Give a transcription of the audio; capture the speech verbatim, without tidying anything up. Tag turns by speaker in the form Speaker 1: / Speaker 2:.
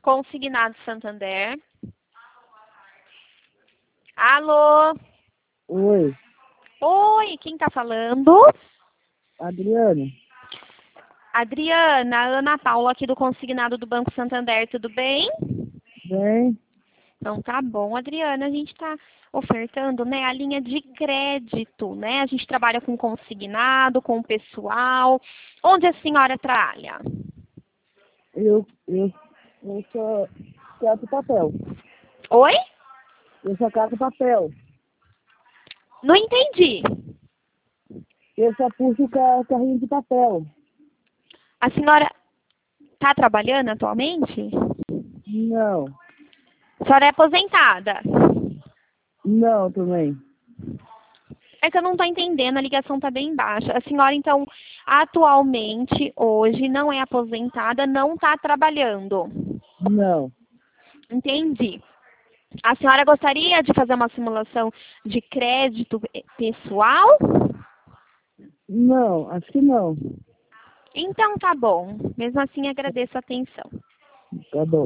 Speaker 1: Consignado Santander. Alô?
Speaker 2: Oi,
Speaker 1: Oi, quem tá falando?
Speaker 2: Adriana.
Speaker 1: Adriana, Ana Paula aqui do Consignado do Banco Santander, tudo bem?
Speaker 2: Bem,
Speaker 1: Então tá bom, Adriana, a gente está ofertando, né, a linha de crédito, né? A gente trabalha com consignado, com o pessoal. Onde a senhora trabalha?
Speaker 2: eu, eu, eu só cato papel.
Speaker 1: Oi?
Speaker 2: Eu só cato papel.
Speaker 1: Não entendi.
Speaker 2: Eu só puxo o ca- carrinho de papel.
Speaker 1: A senhora está trabalhando atualmente?
Speaker 2: Não,
Speaker 1: A senhora é aposentada?
Speaker 2: não também.
Speaker 1: É que eu não estou entendendo, a ligação está bem baixa. A senhora, então, atualmente, hoje, não é aposentada, não está trabalhando.
Speaker 2: Não,
Speaker 1: Entendi. A senhora gostaria de fazer uma simulação de crédito pessoal?
Speaker 2: não, acho que não.
Speaker 1: Então, tá bom. Mesmo assim, agradeço a atenção.
Speaker 2: Tá bom.